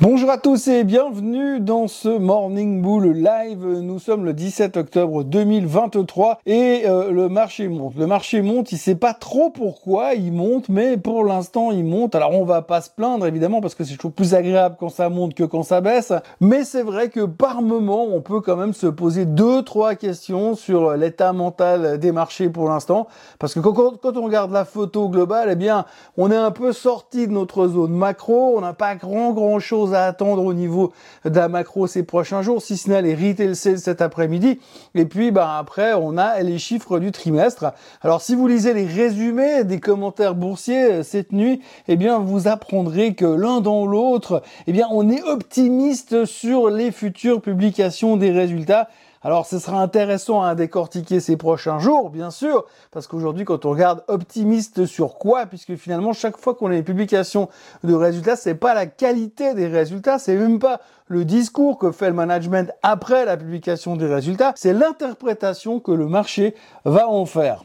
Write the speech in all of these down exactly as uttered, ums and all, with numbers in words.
Bonjour à tous et bienvenue dans ce Morning Bull Live. Nous sommes le dix-sept octobre deux mille vingt-trois et euh, le marché monte. Le marché monte, il sait pas trop pourquoi il monte, mais pour l'instant il monte. Alors on va pas se plaindre évidemment parce que c'est toujours plus agréable quand ça monte que quand ça baisse. Mais c'est vrai que par moment on peut quand même se poser deux, trois questions sur l'état mental des marchés pour l'instant. Parce que quand, quand on regarde la photo globale, eh bien on est un peu sorti de notre zone macro. On n'a pas grand grand chose à attendre au niveau de la macro ces prochains jours, si ce n'est les retail sales cet après-midi. Et puis, ben, après, on a les chiffres du trimestre. Alors, si vous lisez les résumés des commentaires boursiers cette nuit, eh bien, vous apprendrez que l'un dans l'autre, eh bien, on est optimiste sur les futures publications des résultats. Alors, ce sera intéressant à décortiquer ces prochains jours, bien sûr, parce qu'aujourd'hui, quand on regarde optimiste sur quoi, puisque finalement, chaque fois qu'on a une publication de résultats, c'est pas la qualité des résultats, c'est même pas le discours que fait le management après la publication des résultats, c'est l'interprétation que le marché va en faire.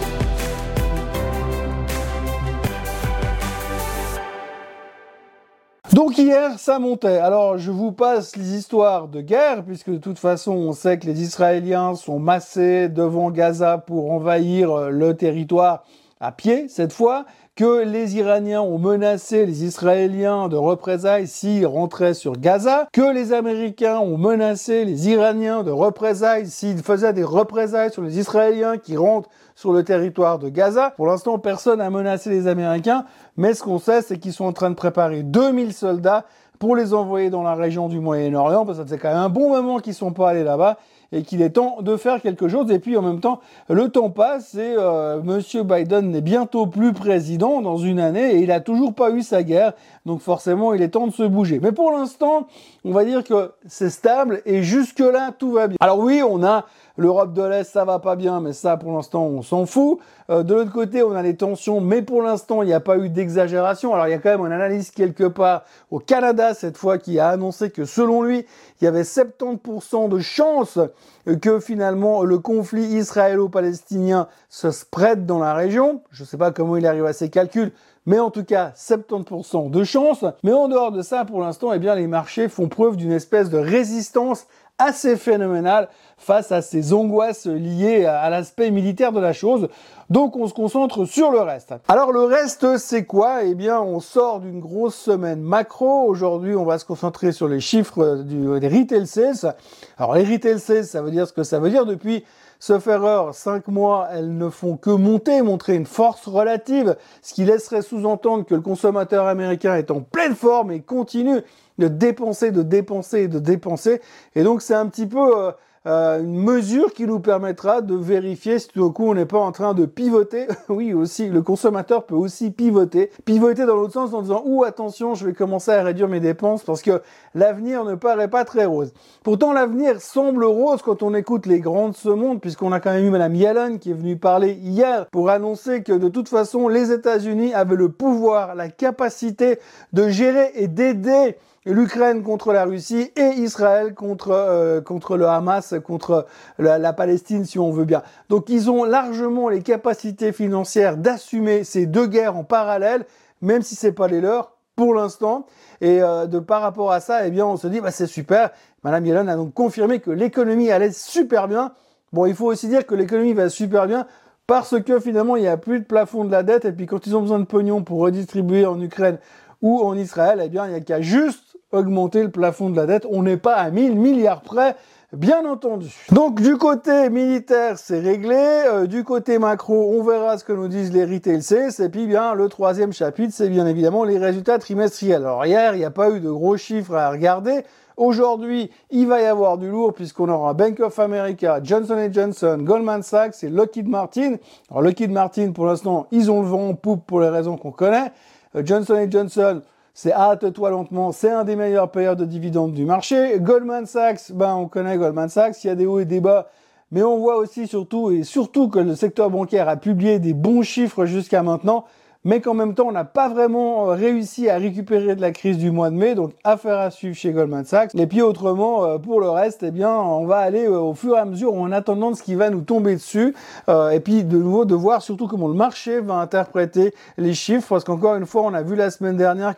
Donc hier, ça montait. Alors, je vous passe les histoires de guerre, puisque de toute façon, on sait que les Israéliens sont massés devant Gaza pour envahir le territoire à pied, cette fois, que les Iraniens ont menacé les Israéliens de représailles s'ils rentraient sur Gaza, que les Américains ont menacé les Iraniens de représailles s'ils faisaient des représailles sur les Israéliens qui rentrent sur le territoire de Gaza. Pour l'instant, personne n'a menacé les Américains, mais ce qu'on sait, c'est qu'ils sont en train de préparer deux mille soldats pour les envoyer dans la région du Moyen-Orient, parce que c'est quand même un bon moment qu'ils sont pas allés là-bas, et qu'il est temps de faire quelque chose. Et puis en même temps, le temps passe et euh, Monsieur Biden n'est bientôt plus président dans une année et il a toujours pas eu sa guerre. Donc forcément, il est temps de se bouger. Mais pour l'instant, on va dire que c'est stable et jusque-là, tout va bien. Alors oui, on a l'Europe de l'Est, ça va pas bien, mais ça, pour l'instant, on s'en fout. Euh, de l'autre côté, on a les tensions, mais pour l'instant, il n'y a pas eu d'exagération. Alors, il y a quand même un analyste quelque part au Canada, cette fois, qui a annoncé que, selon lui, il y avait soixante-dix pour cent de chances que, finalement, le conflit israélo-palestinien se spread dans la région. Je ne sais pas comment il arrive à ces calculs, mais en tout cas, soixante-dix pour cent de chances. Mais en dehors de ça, pour l'instant, eh bien, les marchés font preuve d'une espèce de résistance assez phénoménal face à ces angoisses liées à l'aspect militaire de la chose. Donc on se concentre sur le reste. Alors le reste, c'est quoi? Eh bien, on sort d'une grosse semaine macro. Aujourd'hui, on va se concentrer sur les chiffres du, des retail sales. Alors les retail sales, ça veut dire ce que ça veut dire. Depuis, sauf erreur, cinq mois, elles ne font que monter, montrer une force relative, ce qui laisserait sous-entendre que le consommateur américain est en pleine forme et continue de dépenser, de dépenser et de dépenser. Et donc, c'est un petit peu euh, euh, une mesure qui nous permettra de vérifier si tout d'un coup, on n'est pas en train de pivoter. Oui, aussi, le consommateur peut aussi pivoter. Pivoter dans l'autre sens en disant « Ouh, attention, je vais commencer à réduire mes dépenses parce que l'avenir ne paraît pas très rose. » Pourtant, l'avenir semble rose quand on écoute les grands de ce monde, puisqu'on a quand même eu Madame Yellen qui est venue parler hier pour annoncer que de toute façon, les États-Unis avaient le pouvoir, la capacité de gérer et d'aider l'Ukraine contre la Russie et Israël contre euh, contre le Hamas, contre la, la Palestine si on veut bien. Donc ils ont largement les capacités financières d'assumer ces deux guerres en parallèle, même si c'est pas les leurs pour l'instant. Et euh, de par rapport à ça, eh bien on se dit bah c'est super. Madame Yellen a donc confirmé que l'économie allait super bien. Bon, il faut aussi dire que l'économie va super bien parce que finalement il n'y a plus de plafond de la dette et puis quand ils ont besoin de pognon pour redistribuer en Ukraine ou en Israël, eh bien il n'y a qu'à juste augmenter le plafond de la dette. On n'est pas à mille milliards près, bien entendu. Donc du côté militaire, c'est réglé. Euh, du côté macro, on verra ce que nous disent les retail sales. Et puis bien, le troisième chapitre, c'est bien évidemment les résultats trimestriels. Alors hier, il n'y a pas eu de gros chiffres à regarder. Aujourd'hui, il va y avoir du lourd puisqu'on aura Bank of America, Johnson and Johnson, Goldman Sachs et Lockheed Martin. Alors Lockheed Martin, pour l'instant, ils ont le vent en poupe pour les raisons qu'on connaît. Euh, Johnson and Johnson, c'est hâte-toi lentement, c'est un des meilleurs payeurs de dividendes du marché. Goldman Sachs, ben on connaît Goldman Sachs, il y a des hauts et des bas, mais on voit aussi surtout et surtout que le secteur bancaire a publié des bons chiffres jusqu'à maintenant. mais qu'en même temps, on n'a pas vraiment réussi à récupérer de la crise du mois de mai, donc affaire à suivre chez Goldman Sachs. Et puis autrement, pour le reste, eh bien, on va aller au fur et à mesure en attendant de ce qui va nous tomber dessus, euh, et puis de nouveau de voir surtout comment le marché va interpréter les chiffres, parce qu'encore une fois, on a vu la semaine dernière que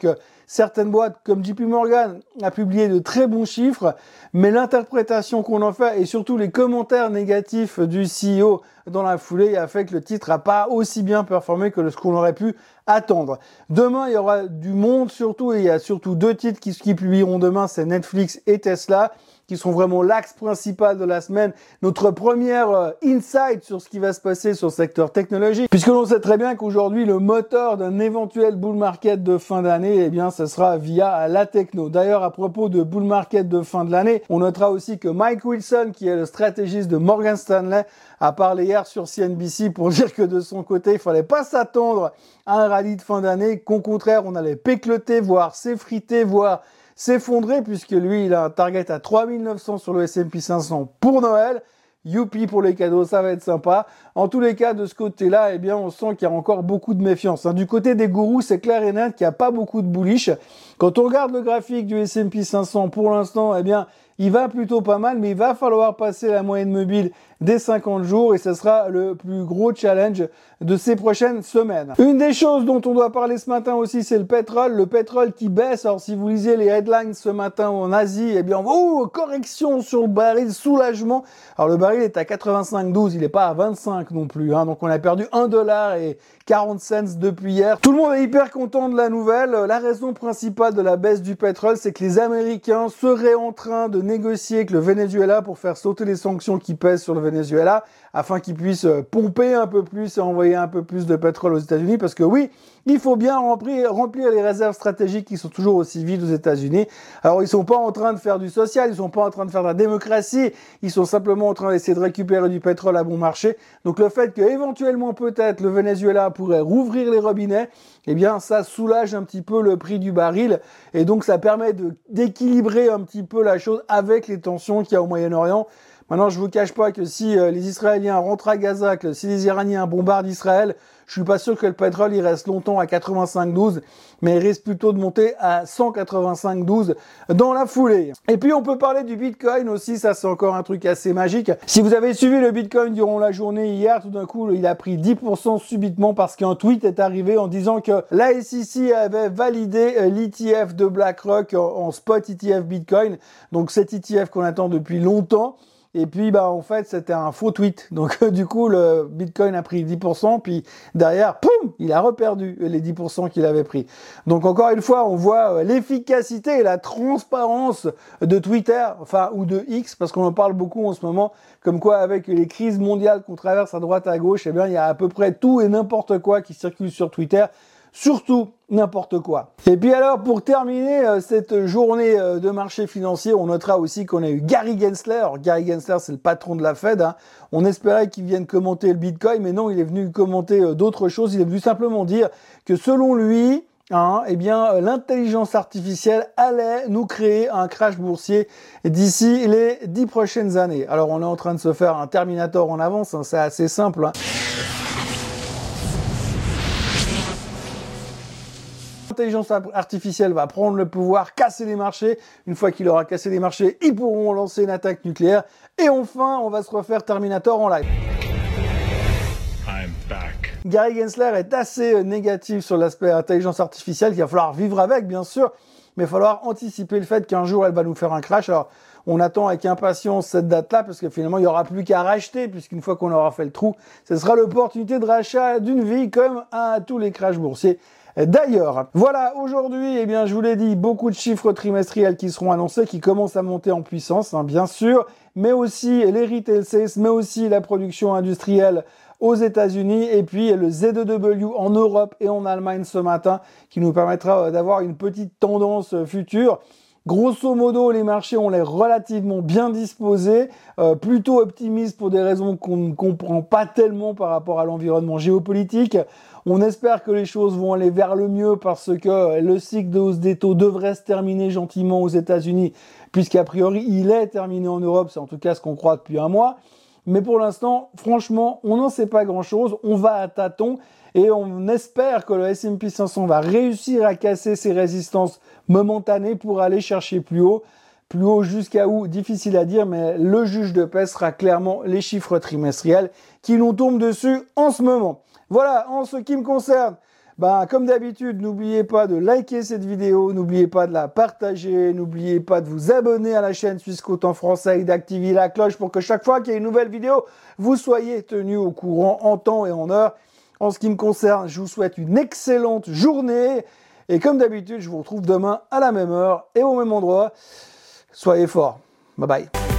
Certaines boîtes comme J P Morgan a publié de très bons chiffres, mais l'interprétation qu'on en fait et surtout les commentaires négatifs du C E O dans la foulée a fait que le titre n'a pas aussi bien performé que ce qu'on aurait pu attendre. Demain, il y aura du monde surtout, et il y a surtout deux titres qui, qui publieront demain, c'est Netflix et Tesla, qui sont vraiment l'axe principal de la semaine. Notre première euh, insight sur ce qui va se passer sur le secteur technologique, puisque l'on sait très bien qu'aujourd'hui, le moteur d'un éventuel bull market de fin d'année, eh bien, ce sera via la techno. D'ailleurs, à propos de bull market de fin de l'année, on notera aussi que Mike Wilson, qui est le stratégiste de Morgan Stanley, a parlé hier sur C N B C pour dire que de son côté, il fallait pas s'attendre à un rallye de fin d'année, qu'au contraire, on allait pécloter, voire s'effriter, voire s'effondrer, puisque lui, il a un target à trois mille neuf cents sur le S and P cinq cents pour Noël. Youpi pour les cadeaux, ça va être sympa. En tous les cas, de ce côté-là, eh bien, on sent qu'il y a encore beaucoup de méfiance. Du côté des gourous, c'est clair et net qu'il n'y a pas beaucoup de bullish. Quand on regarde le graphique du S and P cinq cents, pour l'instant, eh bien, il va plutôt pas mal, mais il va falloir passer la moyenne mobile des cinquante jours et ce sera le plus gros challenge de ces prochaines semaines. Une des choses dont on doit parler ce matin aussi, c'est le pétrole. Le pétrole qui baisse. Alors, si vous lisez les headlines ce matin en Asie, eh bien, oh, correction sur le baril, soulagement. Alors, le baril est à quatre-vingt-cinq douze, il n'est pas à vingt-cinq non plus, hein. Donc, on a perdu un dollar et quarante cents depuis hier. Tout le monde est hyper content de la nouvelle. La raison principale de la baisse du pétrole, c'est que les Américains seraient en train de négocier avec le Venezuela pour faire sauter les sanctions qui pèsent sur le Venezuela, afin qu'ils puissent pomper un peu plus et envoyer un peu plus de pétrole aux États-Unis, parce que oui, il faut bien remplir, remplir les réserves stratégiques qui sont toujours aussi vides aux États-Unis. Alors, ils sont pas en train de faire du social, ils sont pas en train de faire de la démocratie, ils sont simplement en train d'essayer de récupérer du pétrole à bon marché. Donc, le fait que éventuellement peut-être le Venezuela pourrait rouvrir les robinets, eh bien, ça soulage un petit peu le prix du baril, et donc ça permet de d'équilibrer un petit peu la chose avec les tensions qu'il y a au Moyen-Orient. Maintenant, je vous cache pas que si euh, les Israéliens rentrent à Gaza, que si les Iraniens bombardent Israël, je suis pas sûr que le pétrole il reste longtemps à quatre-vingt-cinq douze, mais il risque plutôt de monter à cent quatre-vingt-cinq douze dans la foulée. Et puis on peut parler du Bitcoin aussi, ça c'est encore un truc assez magique. Si vous avez suivi le Bitcoin durant la journée hier, tout d'un coup il a pris dix pour cent subitement parce qu'un tweet est arrivé en disant que la S E C avait validé l'E T F de BlackRock en spot E T F Bitcoin, donc cet E T F qu'on attend depuis longtemps. Et puis, bah, en fait, c'était un faux tweet. Donc, du coup, le Bitcoin a pris dix pour cent, puis derrière, poum, il a reperdu les dix pour cent qu'il avait pris. Donc, encore une fois, on voit l'efficacité et la transparence de Twitter, enfin, ou de X, parce qu'on en parle beaucoup en ce moment, comme quoi, avec les crises mondiales qu'on traverse à droite, à gauche, eh bien, il y a à peu près tout et n'importe quoi qui circule sur Twitter. Surtout n'importe quoi. Et puis alors, pour terminer euh, cette journée euh, de marché financier, on notera aussi qu'on a eu Gary Gensler. Alors, Gary Gensler, c'est le patron de la Fed, hein. On espérait qu'il vienne commenter le Bitcoin, mais non, il est venu commenter euh, d'autres choses. Il est venu simplement dire que selon lui, hein, eh bien, euh, l'intelligence artificielle allait nous créer un crash boursier d'ici les dix prochaines années. Alors, on est en train de se faire un Terminator en avance, hein, c'est assez simple, hein. L'intelligence artificielle va prendre le pouvoir, casser les marchés. Une fois qu'il aura cassé les marchés, ils pourront lancer une attaque nucléaire. Et enfin, on va se refaire Terminator en live. I'm back. Gary Gensler est assez négatif sur l'aspect intelligence artificielle, qu'il va falloir vivre avec, bien sûr, mais il va falloir anticiper le fait qu'un jour, elle va nous faire un crash. Alors, on attend avec impatience cette date-là, parce que finalement, il n'y aura plus qu'à racheter, puisqu'une fois qu'on aura fait le trou, ce sera l'opportunité de rachat d'une vie, comme à tous les crashs boursiers. D'ailleurs, voilà, aujourd'hui, eh bien, je vous l'ai dit, beaucoup de chiffres trimestriels qui seront annoncés, qui commencent à monter en puissance, hein, bien sûr, mais aussi les retail sales, mais aussi la production industrielle aux États-Unis, et puis le Z E W en Europe et en Allemagne ce matin, qui nous permettra d'avoir une petite tendance future. Grosso modo, les marchés ont l'air relativement bien disposés, euh, plutôt optimistes pour des raisons qu'on ne comprend pas tellement par rapport à l'environnement géopolitique. On espère que les choses vont aller vers le mieux parce que le cycle de hausse des taux devrait se terminer gentiment aux États-Unis, puisqu'a priori il est terminé en Europe, c'est en tout cas ce qu'on croit depuis un mois. Mais pour l'instant, franchement, on n'en sait pas grand-chose, on va à tâtons et on espère que le S and P cinq cents va réussir à casser ses résistances momentanées pour aller chercher plus haut. Plus haut jusqu'à où, difficile à dire, mais le juge de paix sera clairement les chiffres trimestriels qui nous tombent dessus en ce moment. Voilà, en ce qui me concerne, Ben, comme d'habitude, n'oubliez pas de liker cette vidéo, n'oubliez pas de la partager, n'oubliez pas de vous abonner à la chaîne Suisse Côte en français et d'activer la cloche pour que chaque fois qu'il y a une nouvelle vidéo, vous soyez tenu au courant en temps et en heure. En ce qui me concerne, je vous souhaite une excellente journée. Et comme d'habitude, je vous retrouve demain à la même heure et au même endroit. Soyez forts. Bye bye.